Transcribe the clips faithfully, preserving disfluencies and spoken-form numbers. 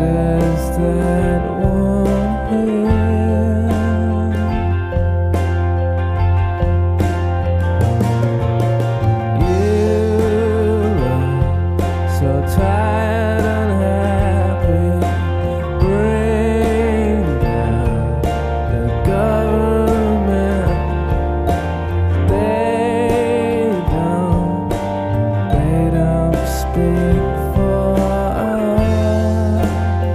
voices that won't hear. You are so tired and happy. Bring down the government. They don't, they don't speak for us.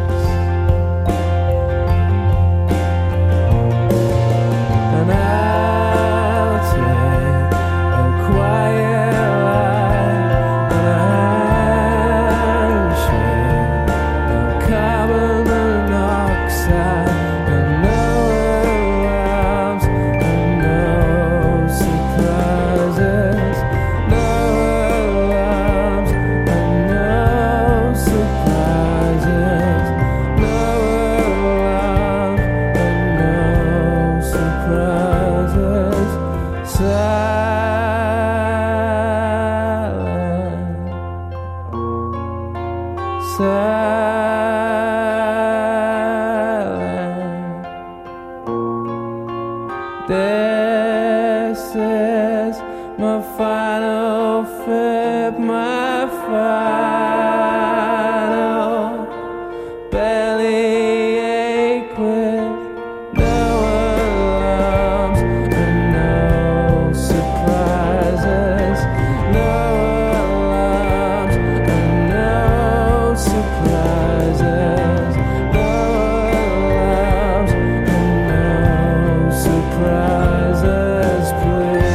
And I'll take a quiet life, and I'm sure no carbon monoxide, and no alarms, and no surprises, no alarms, and no surprises, no alarms, and no surprises. Silent, silent. This is my final fib, my final bellyache with no alarms and no surprises, no alarms and no surprises, no alarms and no surprises, please.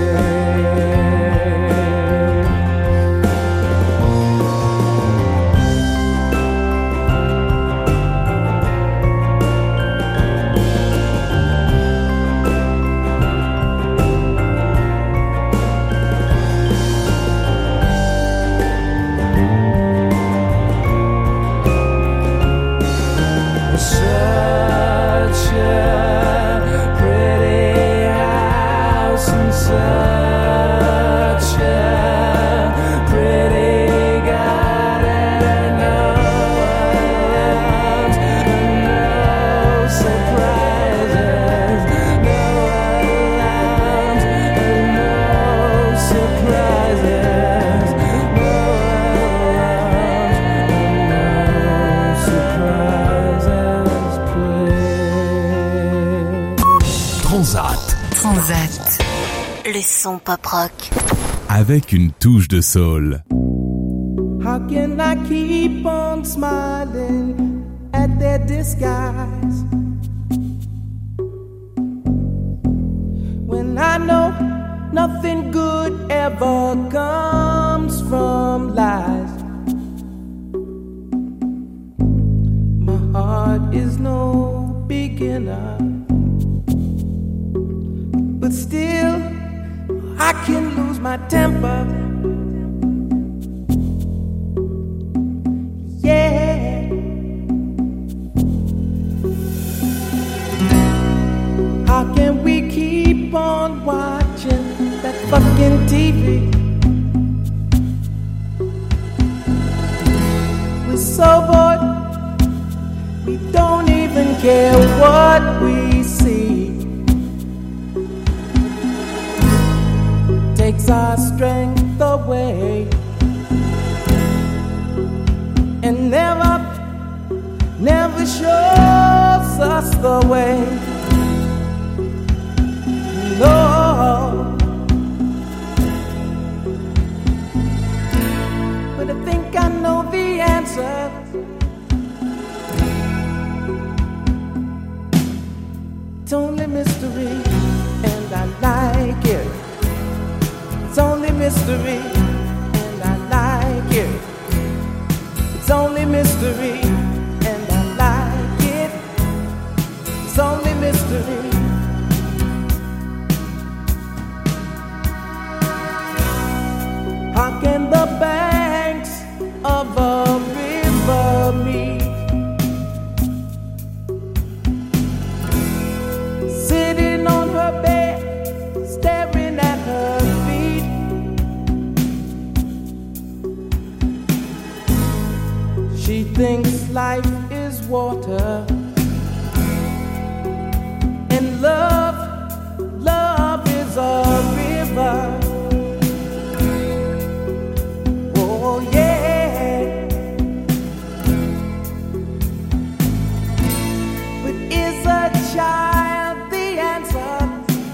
Such a pretty house and such a pretty garden, and no alarms and no surprises, no alarms and no surprises, no alarms and no surprises, please. Transat Transat, le son pop rock. avec une touche de soul. How can I keep on smiling at their disguise when I know nothing good ever comes from lies? My heart is no beginner, but still I can lose my temper. Yeah. How can we keep on watching that fucking T V? We're so bored, we don't even care what we see. Takes our strength away and never, never shows us the way. No, but I think I know the answer. It's only mystery, and I like it. It's only mystery, and I like it. It's only mystery, and I like it. It's only mystery. How can the banks of a river meet? Sitting on her bed, staring at her feet. She thinks is water. And love, love is a river. Oh yeah. But is a child the answer?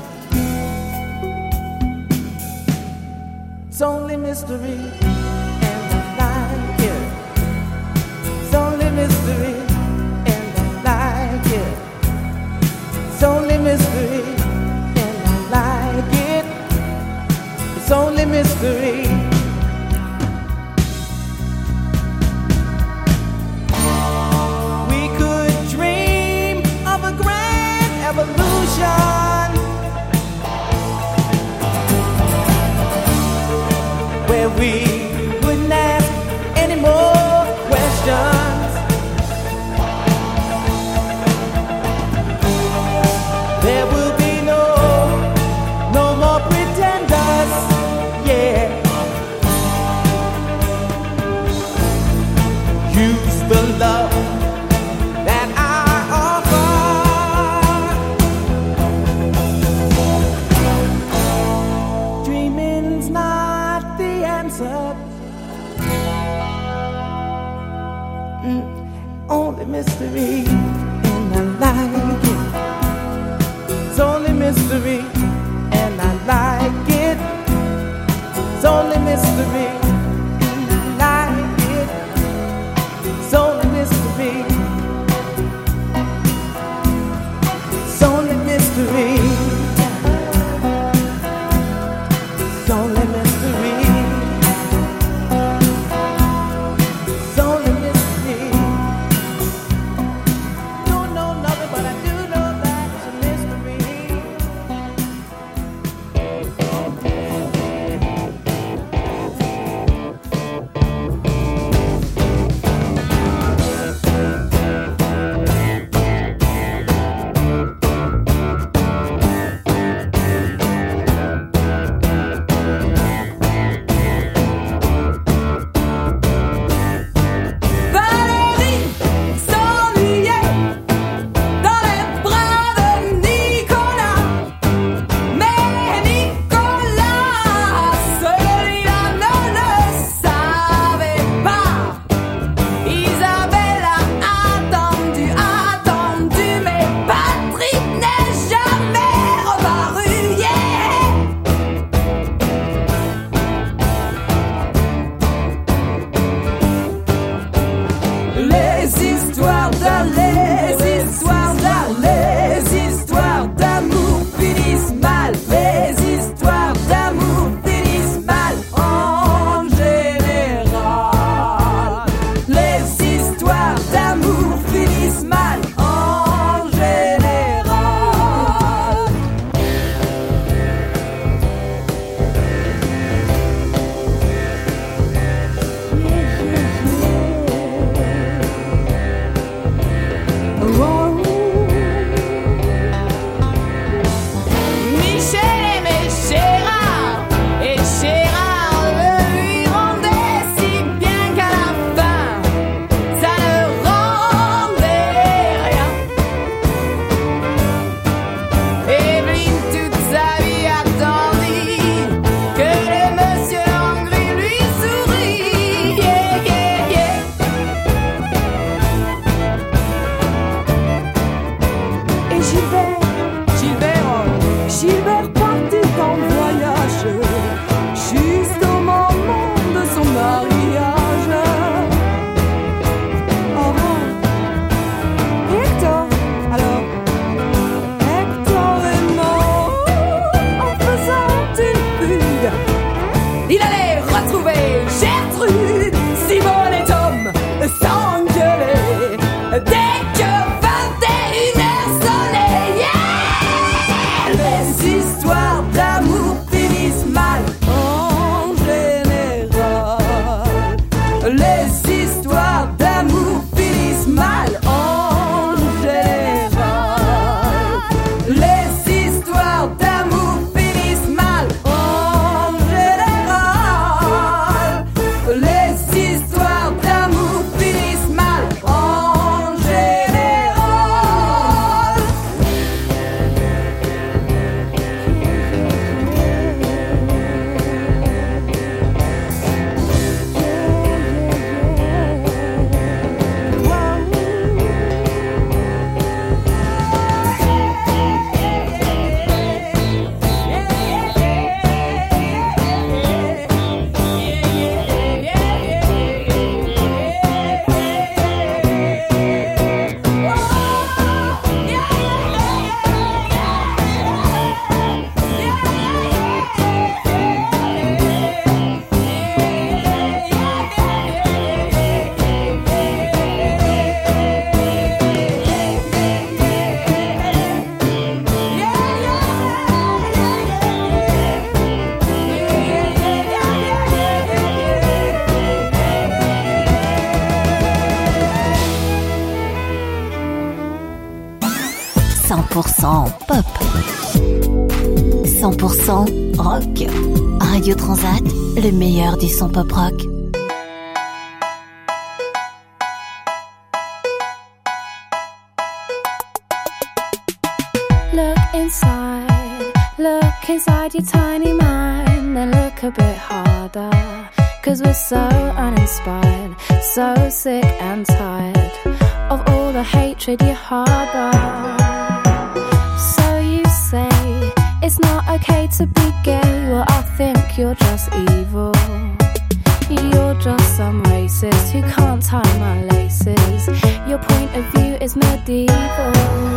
It's only mystery, and I like it. It's only mystery, and I like it. It's only mystery, and I like it. It's only mystery. We could dream of a grand evolution where we wouldn't ask any more questions. There will be no, no more pretenders, yeah. Use the love that I offer. Dreaming's not the answer. Mm, only mystery, and I like it. It's only mystery, and I like it. It's only mystery, and I like it. It's only mystery. It's only mystery. It's only mystery. It's only mystery. Don't know nothing, but I do know that it's a mystery. cent pour cent pop. cent pour cent rock. Radio Transat, le meilleur du son pop rock. Look inside, look inside your tiny mind, then look a bit harder. Cause we're so uninspired, so sick and tired of all the hatred you harbor. So you say it's not okay to be gay, well I think you're just evil. You're just some racist who can't tie my laces. Your point of view is medieval.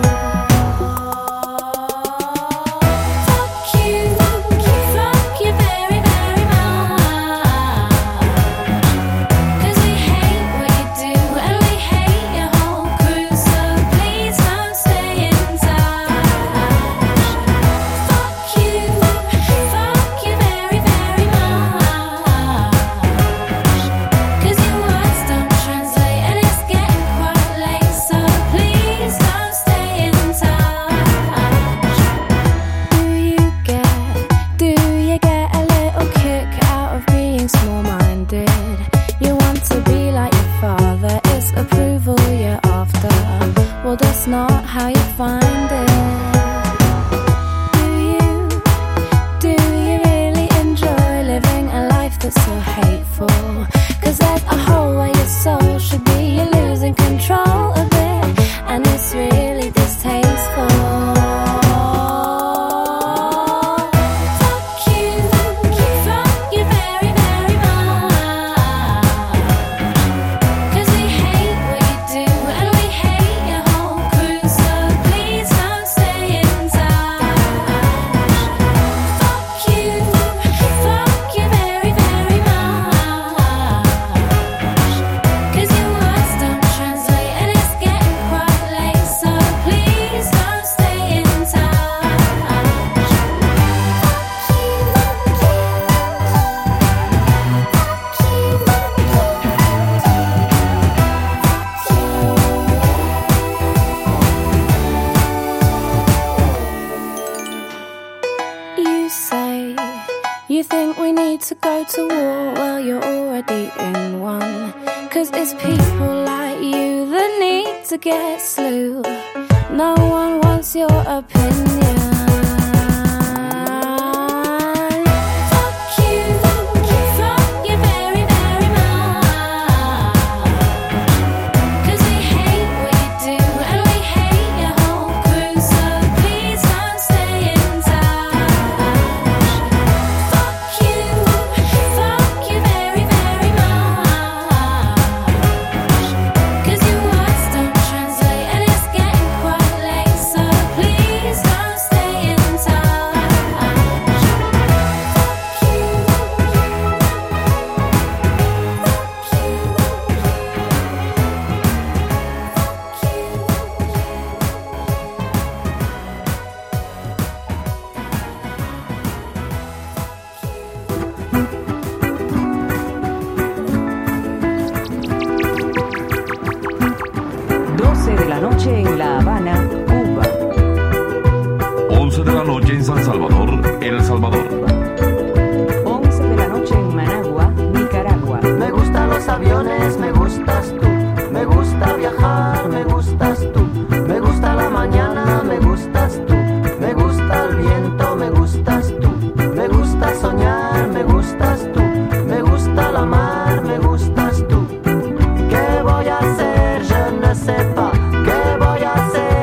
Not how you find it. Do you, do you really enjoy living a life that's so hateful? Cause there's a hole where your soul should be. You're losing control of it, and it's really distasteful. To go to war, well you're already in one. Cause it's people like you that need to get slew. No one wants your opinion. En La Habana, Cuba. once de la noche en San Salvador, El Salvador. once de la noche en Managua, Nicaragua. Me gustan los aviones, me gustas tú. Me gusta viajar, me gustas tú. Me gusta la mañana, me gustas tú. Me gusta el viento, me gustas tú. Me gusta soñar, me gustas tú. Me gusta la mar, me gustas tú. ¿Qué voy a hacer? Je ne sais pas. ¿Qué voy a hacer?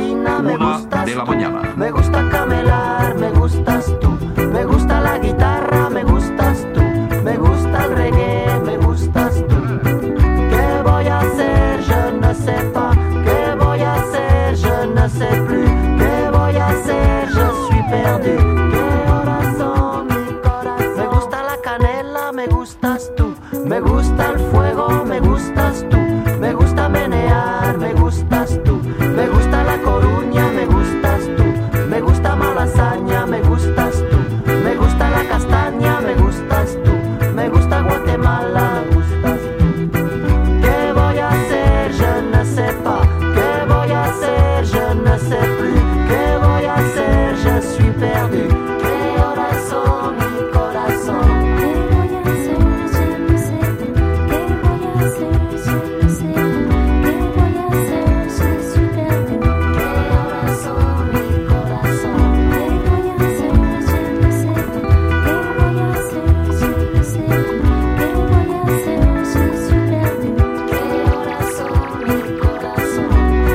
cocina, me Una gustas de la tú. mañana. Me gusta camelar, me gustas tú. Me gusta la guitarra, me gustas tú. Me gusta el reggae, me gustas tú. ¿Qué voy a hacer? Je ne sais pas. ¿Qué voy a hacer? Je ne sais plus. ¿Qué voy a hacer? Je suis perdu. ¿Qué horas son, mi corazón? Me gusta la canela, me gustas tú. Me gusta el fuego, me gustas tú. Me gusta menear, me gustas tú. Me gusta La Coruña, me gustas tú. Me gusta Malasaña, me gustas tú. Me gusta la castaña, me gustas tú. Me gusta Guatemala, me gustas tú. ¿Qué voy a hacer? Je ne sais pas. ¿Qué voy a hacer? Je ne sais plus. ¿Qué voy a hacer? Je suis perdu. ¿Qué horas son, mi corazón? ¿Qué voy a hacer? Je ne sais plus. ¿Qué voy a hacer? Je ne sais plus. ¿Qué voy a hacer? Je suis perdu. ¿Qué horas son, mi corazón? ¿Qué voy a hacer? Je ne sais plus. ¿Qué voy a hacer? Je ne sais plus. ¿Qué voy a hacer? Je suis perdu. ¿Qué horas son, mi corazón?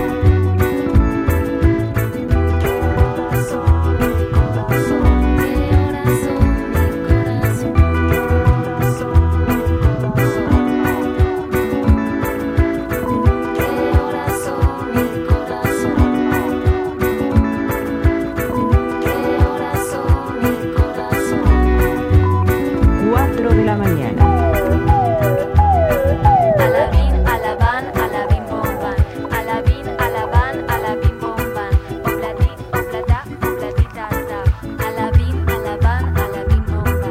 ¿Qué horas son, mi corazón? ¿Qué horas son, mi corazón? ¿Qué horas son, mi corazón? ¿Qué horas son, mi corazón? ¿Qué horas son, mi corazón? cuatro de la mañana. Alabín, alabán, alabín, bomban. Alabín, alabán, alabín, bomban. Obladí, obladá, obladita, da. Alabín, alabán, alabín, bomban.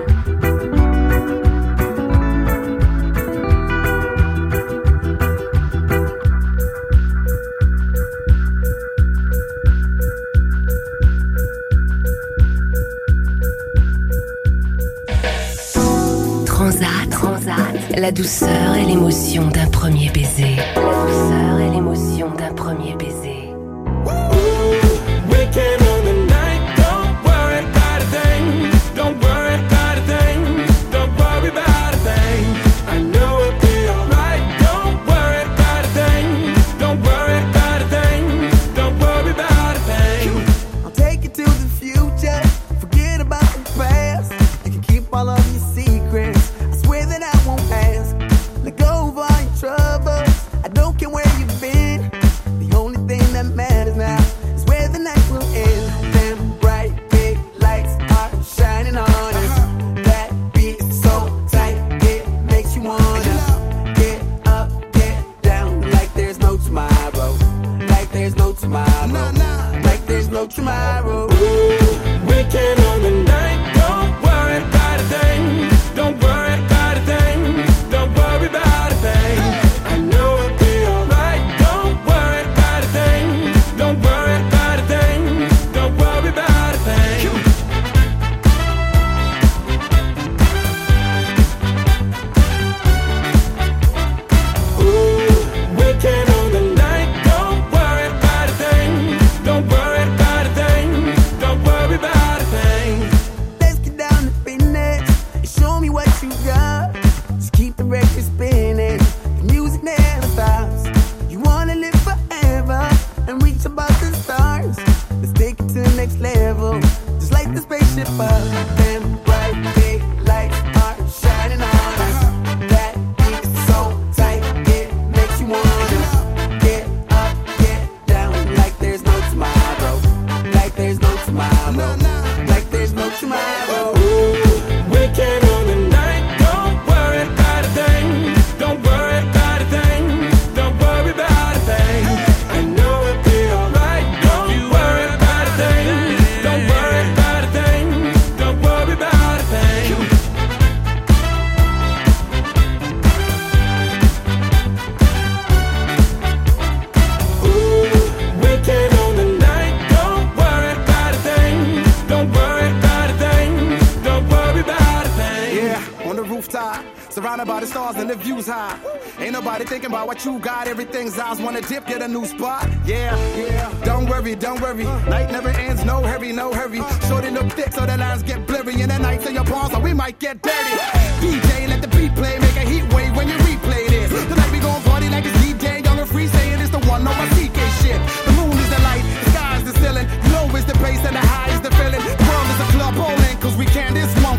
Transat, Transat, la douceur et l'émotion d'un premier baiser. La douceur et l'émotion d'un premier baiser. Weekend on the night, don't worry about a thing. Don't worry about a thing. Don't worry about a thing. I know it'll be alright. Don't worry about a thing. Don't worry about a thing. Don't worry about a thing. I'll take you to the future. Forget about the past. You can keep all of your secrets. I swear that I won't ask. Let go of all your troubles. I don't care where you've been. The only thing that matters now is where the night will end. Them bright big lights are shining on us. That beat is so tight, it makes you wanna get up, get down like there's no tomorrow. Like there's no tomorrow. Like there's no tomorrow. Weekend on the night, don't worry about a thing. Don't worry about a thing. Don't worry about a thing. I know it'll be alright. Don't worry about a thing. Don't worry about a thing. Don't worry about a thing. Weekend on the night, don't worry about a thing. Don't worry about a thing. Don't worry about a thing. Let's get down to business and show me what you got. Just keep the record spinning, the music never stops. You wanna live forever and reach above the stars. Let's take it to the next level, just like the spaceship up. Them bright big lights are shining on us. That beat is so tight, it makes you wanna get up, get down like there's no tomorrow. Like there's no tomorrow. Like there's no tomorrow. Weekend on the night, don't worry about a thing. Don't worry about a thing. Don't worry about a thing. I know it'll be alright. Don't you worry about a thing. Don't worry about a thing. Don't worry about a thing. Weekend on the night, don't worry about a thing. Don't worry about a thing. Don't worry about a thing. Yeah, on the rooftop, surrounded by the stars and the views high. Ain't nobody thinking about what you got. Everything's ours. Wanna dip, get a new spot. Yeah, yeah. Don't worry, don't worry. Night never ends. No hurry, no hurry. Shorty look thick, so the lines get blurry. And the nights in your palms, so we might get dirty. D J, let the beat play, make a heat wave when you replay this. Tonight we gon' party like it's D J, young and free, saying it's the one. No, my C K shit. The moon is the light. It's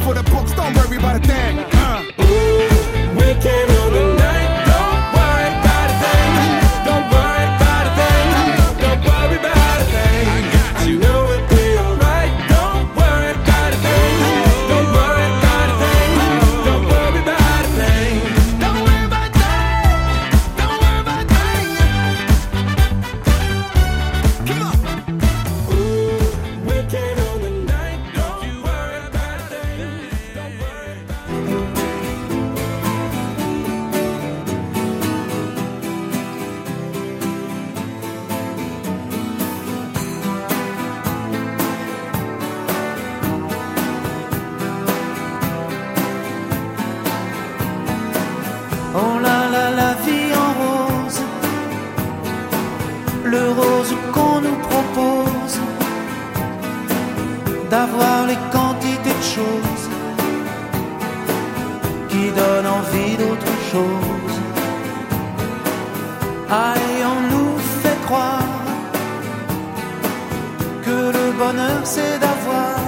for the books, don't worry about a thing. Uh. Ooh, we can rule the night. Don't worry about a thing. Don't worry about a thing. Don't worry about a thing. You know it'll be alright. Don't worry about a thing. Don't worry about a thing. Don't worry about a thing. Don't worry about a thing. Don't worry about a thing. Come on. Ooh, we can rule the night. Don't you worry about a thing. Don't worry about a thing. Oh là là, la vie en rose, le rose qu'on nous propose, d'avoir les quantités de choses qui donnent envie d'autre chose. Ah, et on nous fait croire que le bonheur c'est d'avoir,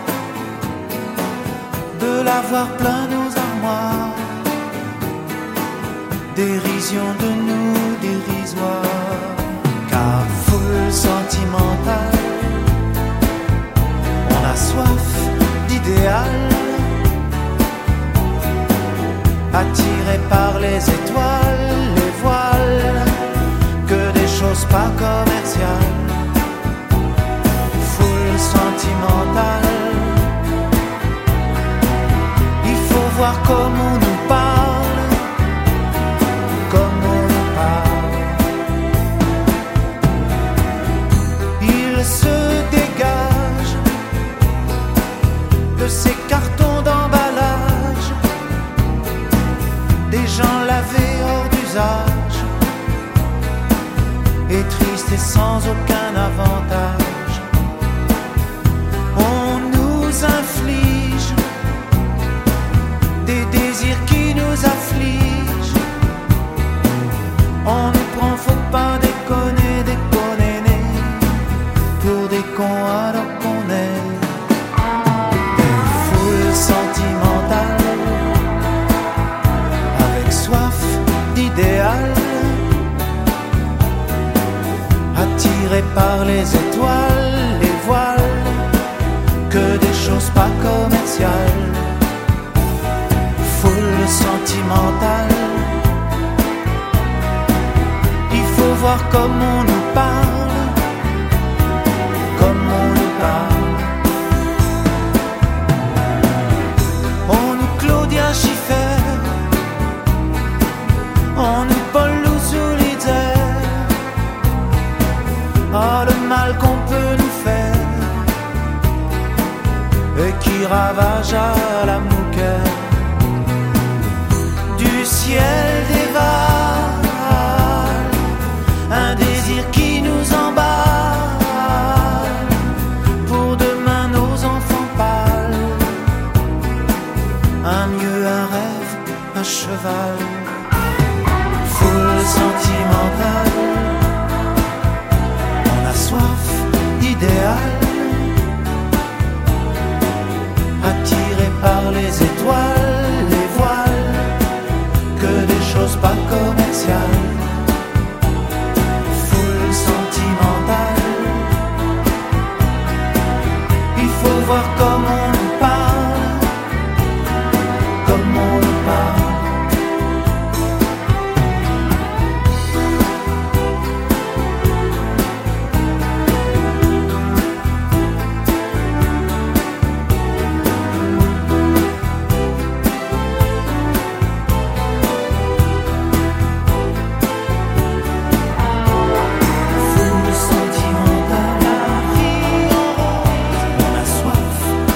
de l'avoir plein nos armoires. Dérision de nous dérisoire, car foule sentimentale, on a soif d'idéal, attiré par les étoiles, les voiles, que des choses pas commerciales. Foule sentimentale, il faut voir comment on nous parle, comme on nous parle. Il se dégage de ces cartons d'emballage, des gens lavés hors d'usage, et tristes et sans aucun avantage. On nous inflige des désirs qui nous affligent. On nous prend, faut pas déconner, déconner, pour des cons alors qu'on est des foules sentimentales, avec soif d'idéal, attirés par les étoiles, les voiles, que des choses pas commerciales. Foule sentimentale, il faut voir comme on nous parle, comme on nous parle. On nous Claudia Schiffer, on nous Paul Louis-Solitaire. Oh, le mal qu'on peut nous faire, et qui ravage à la mouquette. Du ciel dévale un désir qui nous emballe, pour demain nos enfants pâles, un mieux, un rêve, un cheval. Foule sentimentale, on a soif d'idéal, attiré par les étoiles, les voiles, que des choses pas commerciales. Foule sentimentale, il faut voir comment on nous parle, comme on nous parle. Foule sentimentale, la vie en rose, on a soif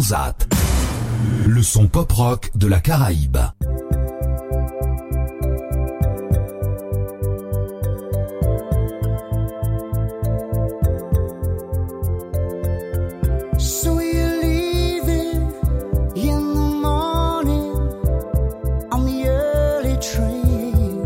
Transat, le son pop-rock de la Caraïbe. So you're leaving in the morning on the early train.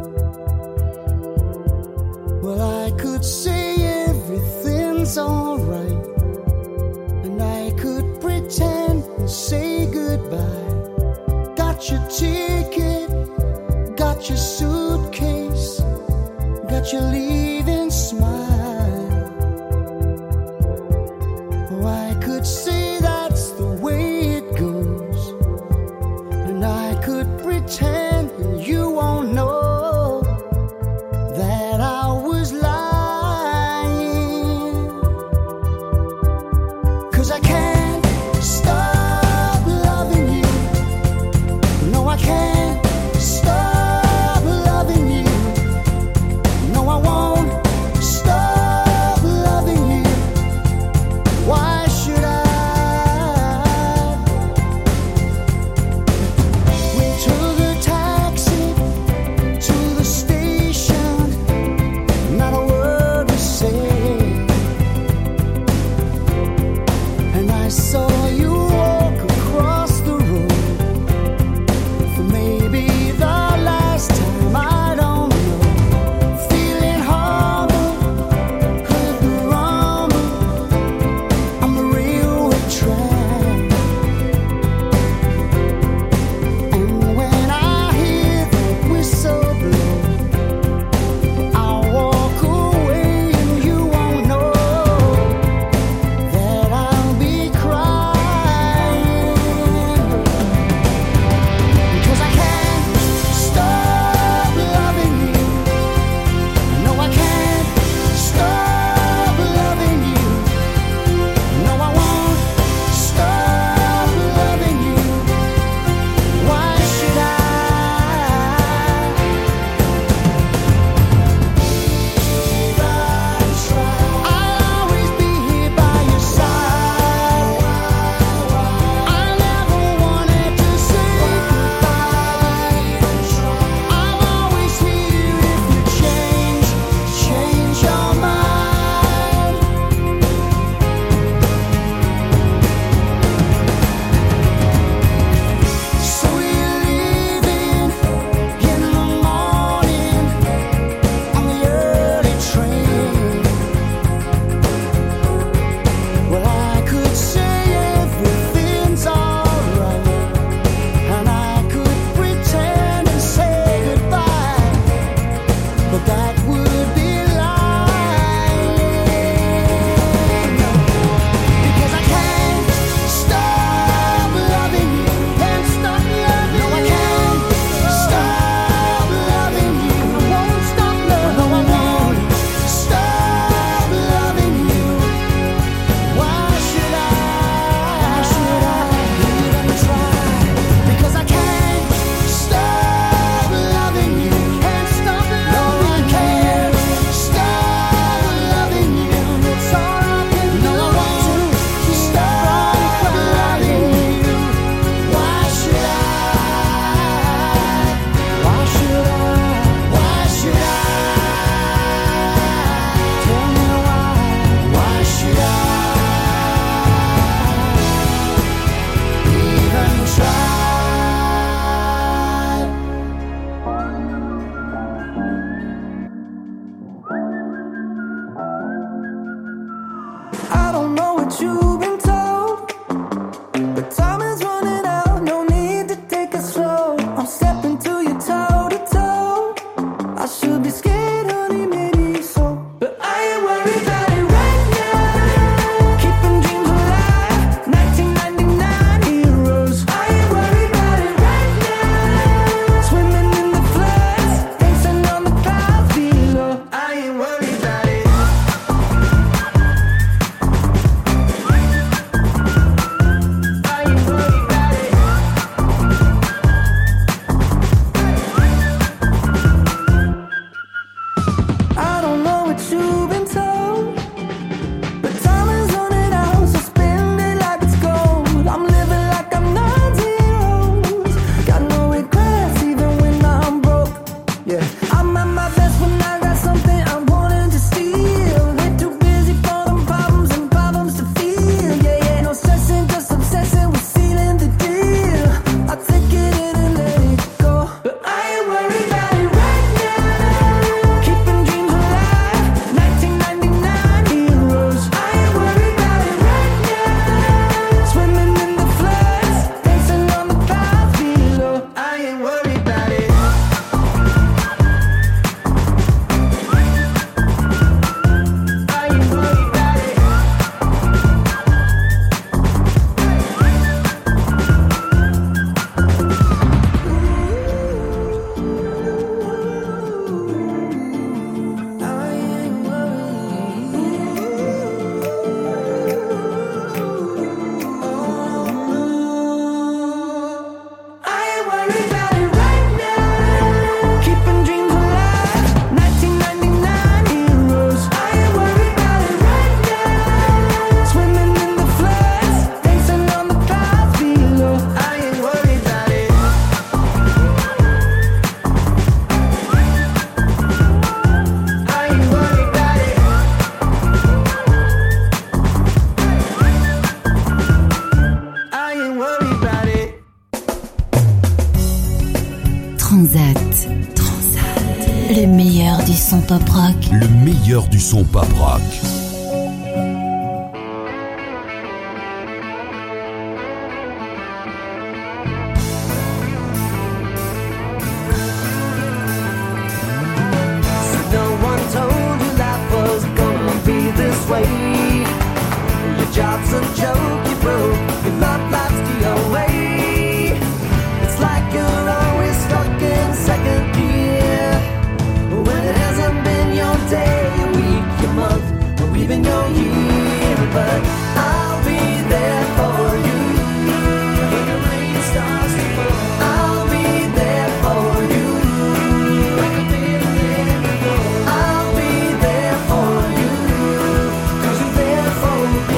Well, I could say everything's alright, and I could pretend and say goodbye. Got your ticket, got your suitcase, got your leaving smile. Oh, I could say that's the way it goes, and I could pretend and you won't know that I was lying. 'Cause I can't stop loving you. No, I can't stop loving you. No, I won't stop loving you. Why should I? We took a taxi Transat. Transat. Le meilleur du son pop rock. Le meilleur du son pop rock. Job's a joke, you broke, your love life's the way. It's like you're always stuck in second gear, when it hasn't been your day, your week, your month, or even your year. But I'll be there for you when the rain starts to fall. I'll be there for you like I've been there before. I'll be there for you 'cause you're there for me.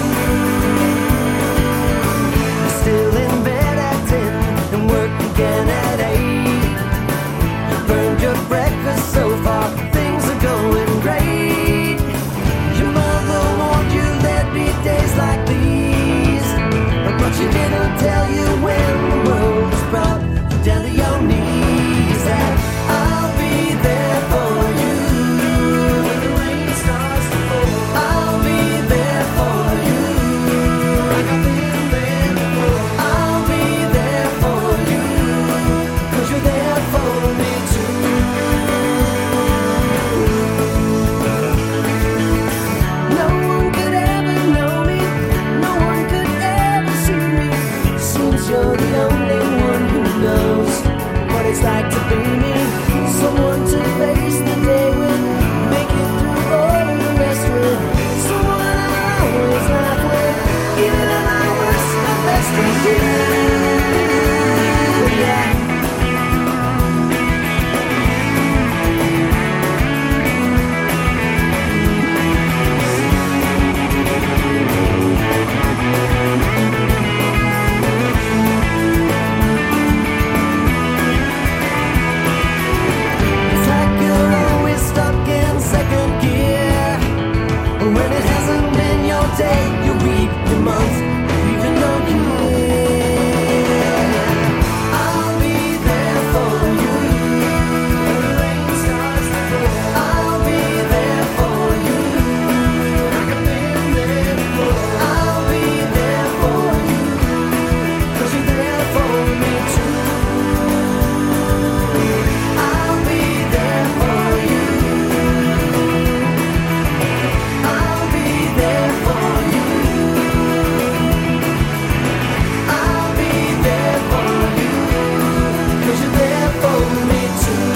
Still in bed at ten and work again at eight. You burned your breakfast so far, things are going great. Your mother warned you there'd be days like these, but she didn't tell you when the world was brought down to your knees. That I'll be there for you when the rain starts to fall. I'll be there for you like I've been there before. I'll be there for you 'cause you're there for me too. No one could ever know me, no one could ever see me. Seems you're the only one who knows what it's like to be me. Someone to face the day with, make it through all the rest with. Someone I always laugh with, even if I was the best with you. Yeah. It's like you're always stuck in second gear, when it hasn't been your day, your week, your month, or even your year. I'll be there for you when the rain starts to fall. I'll be there for you like I've been there before. I'll be there for you 'cause you're there for me too. I'll be there for you. I'll be there for you. I'll be there for you 'cause you're there for me too.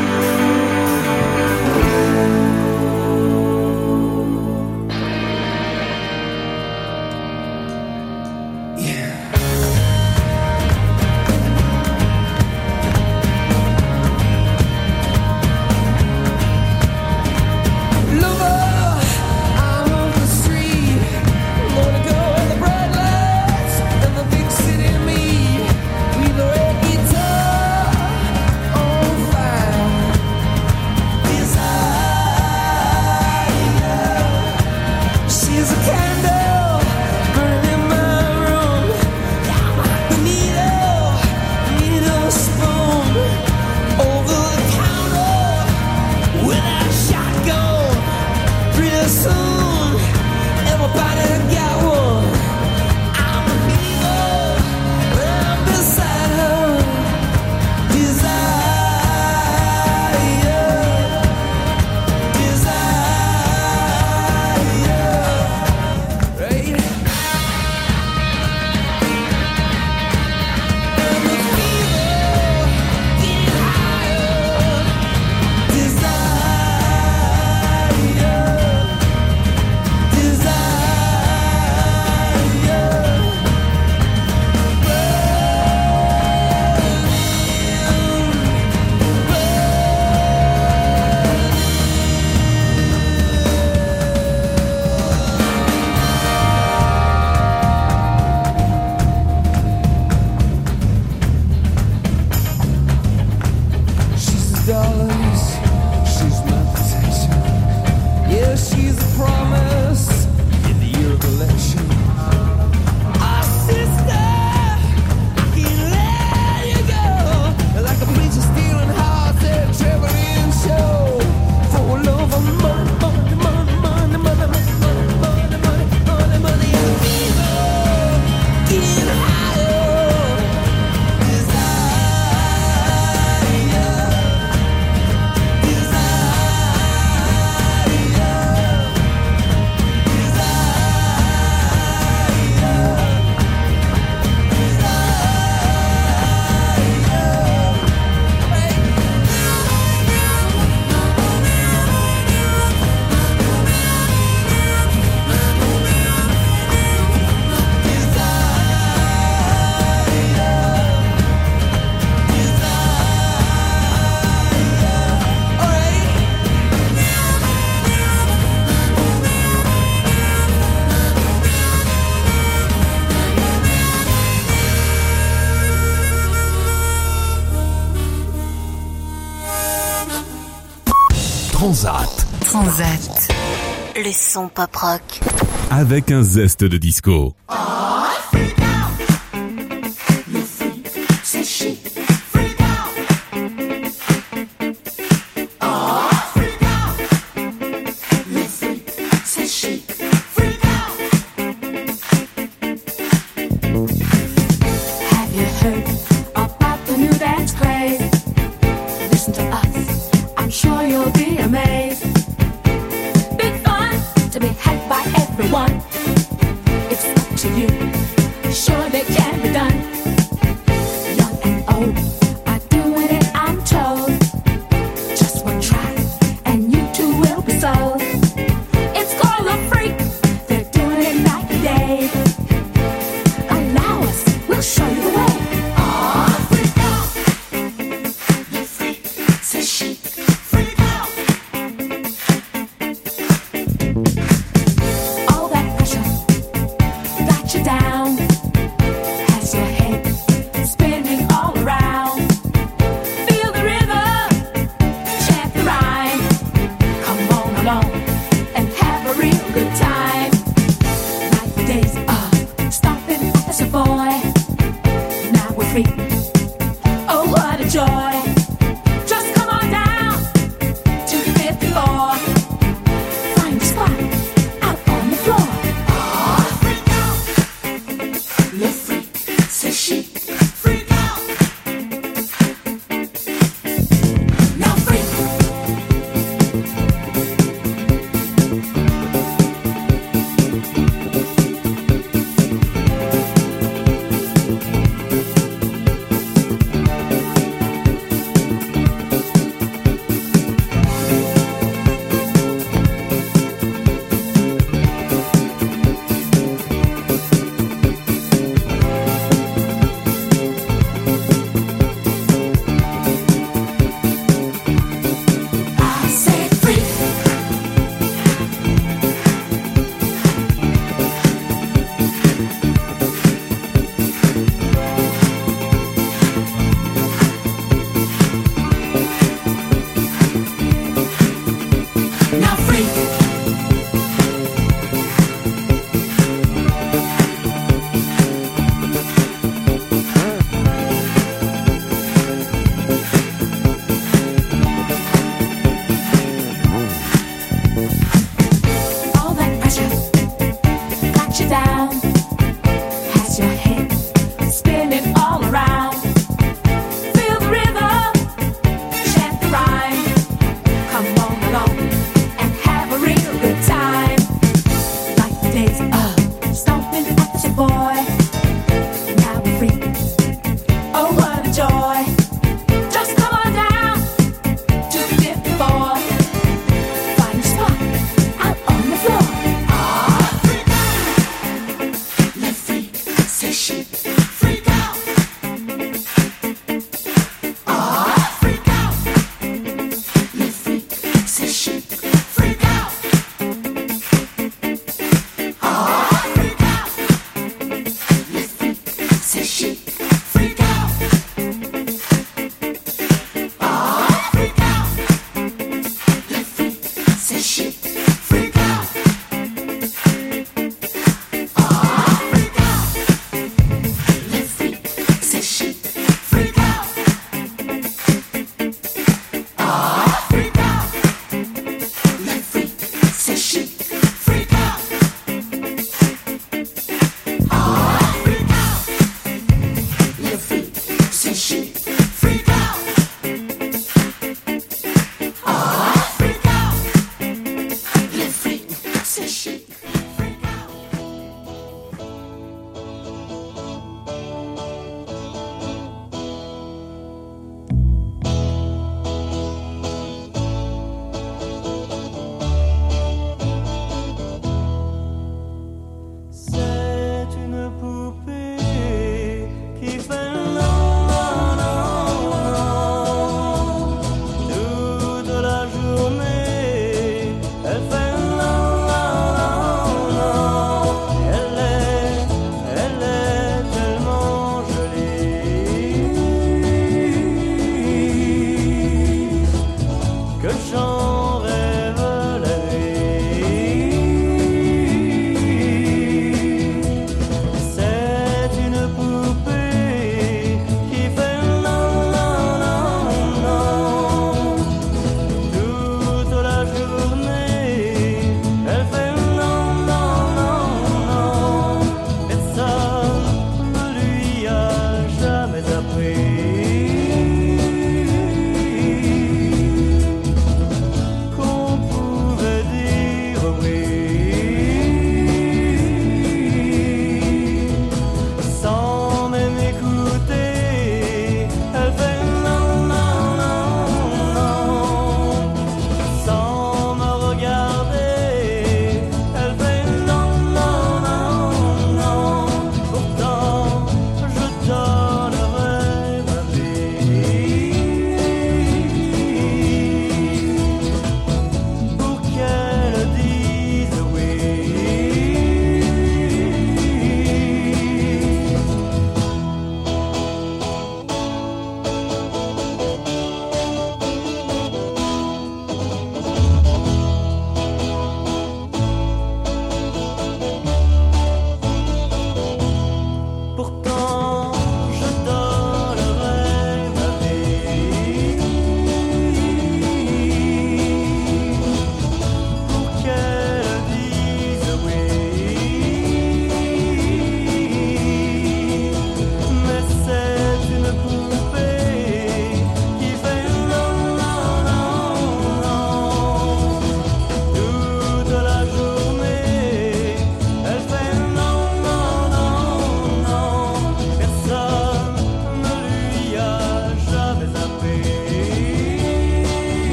Lover, I'm on the street. Wanna go where the bright lights and the big city meet. With a red guitar on fire. Desire. She's a candle burning in my room. The needle, needle spoon over the counter with a shotgun. Pretty soon, everybody got one. I'm a fever, I'm beside her. Desire, desire, right? And the fever getting higher. Desire, she's the dollars, she's my protection. Yeah, she's a promise in the year of election. Our sister, I can't let you go. Like a preacher Transat. Transat. Le son pop rock. Avec un zeste de disco. C'est chic.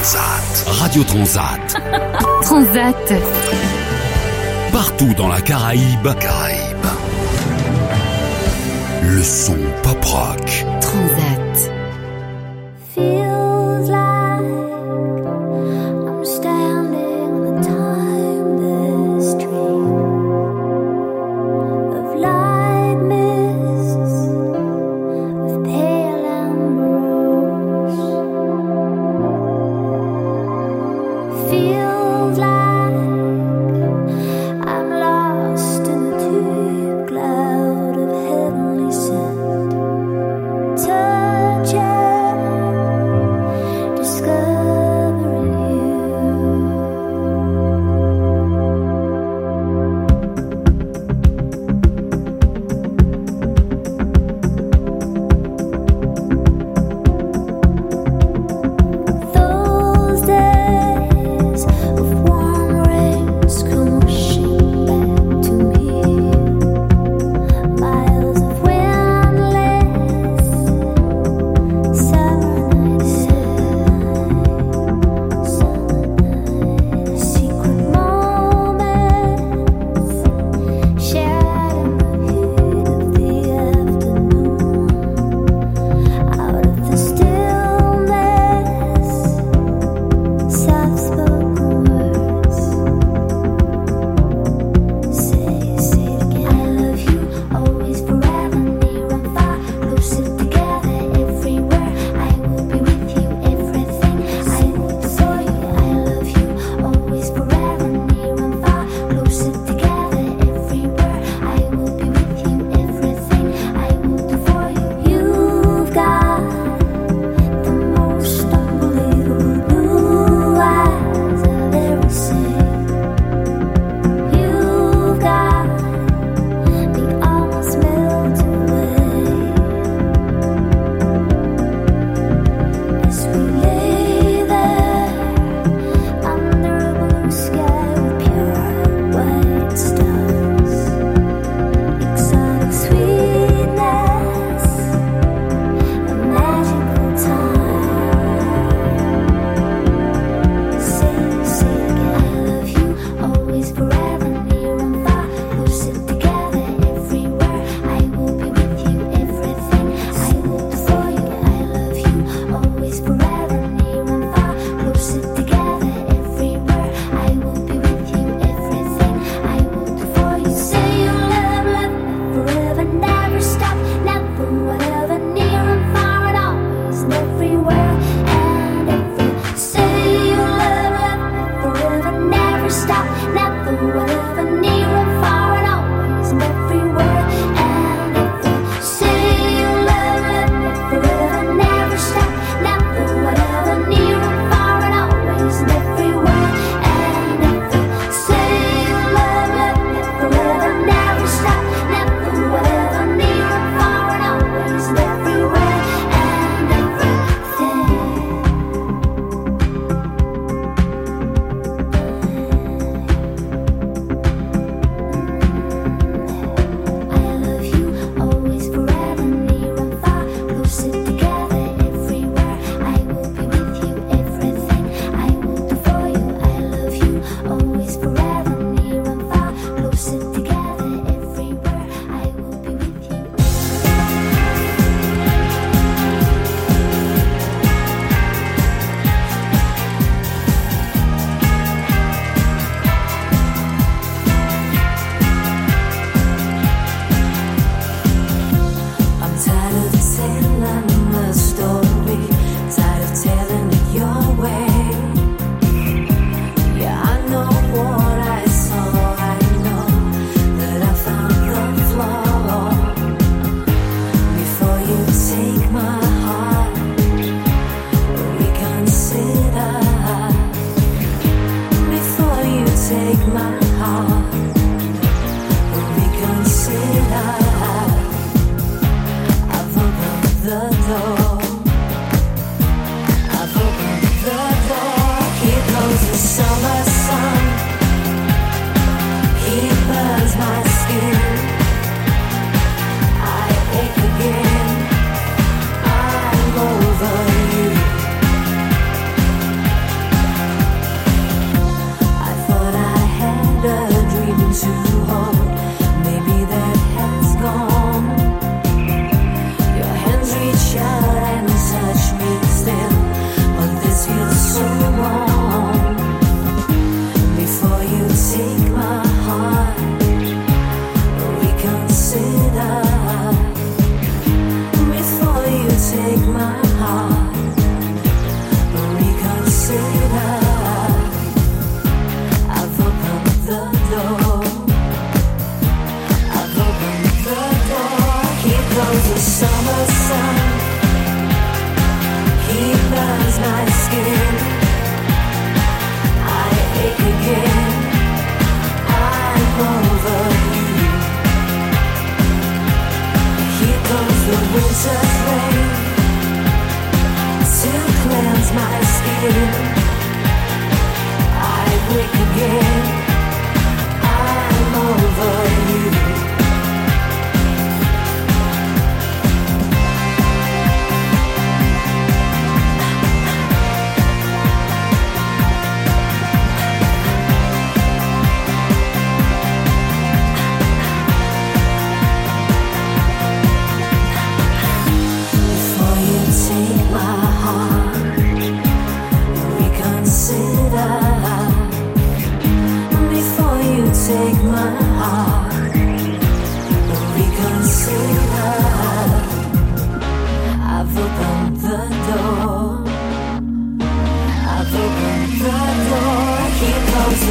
Transat. Radio Transat. Transat. Partout dans la Caraïbe. Caraïbe. Le son pop rock. Transat. Feels like I'm standing on a timeless stream of light mists, of pale ambrose. Feels like I'm lost in the deep cloud of heavenly scent.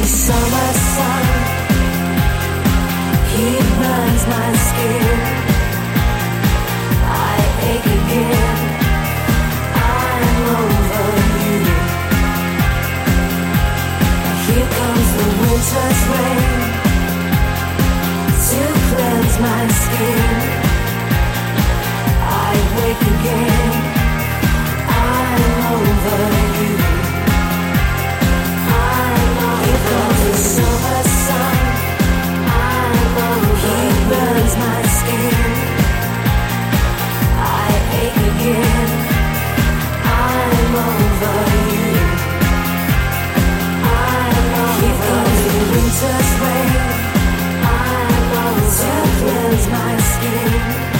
the summer sun, he burns my skin. I ache again, I'm over you. Here comes the winter's rain to cleanse my skin. I wake again, I'm over you. I'm over. Here comes the summer sun, I'm over. He burns my skin. I ache again, I'm over you. I'm over. Here comes the winter's rain, I'm over. To cleanse my skin.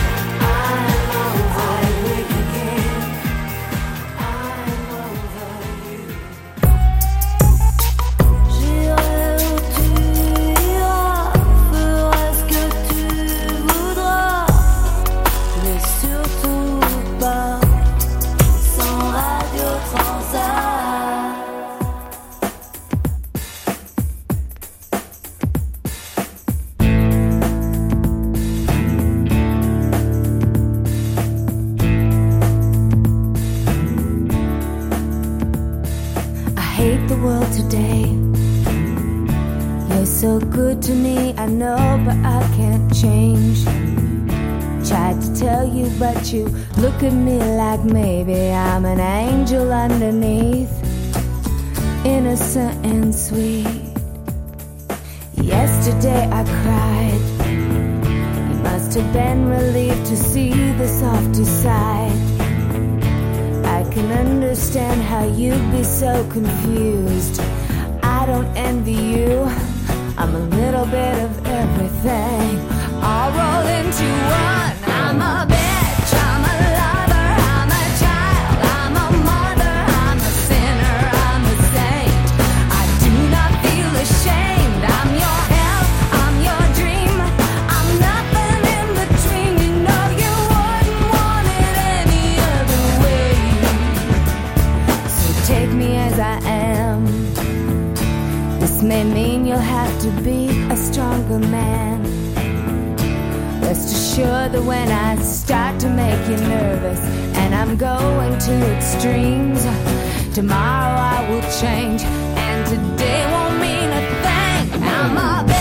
So good to me, I know, but I can't change. Tried to tell you, but you look at me like maybe I'm an angel underneath, innocent and sweet. Yesterday I cried. You must have been relieved to see the softer side. I can understand how you'd be so confused. I don't envy you, I'm a little bit of everything, all rolled into one. I'm a bitch, I'm a lover, I'm a child, I'm a mother, I'm a sinner, I'm a saint. I do not feel ashamed. I'm your hell, I'm your dream, I'm nothing in between. You know you wouldn't want it any other way. So take me as I am. This may mean you'll have to be a stronger man. Rest assured that when I start to make you nervous and I'm going to extremes, tomorrow I will change and today won't mean a thing. I'm a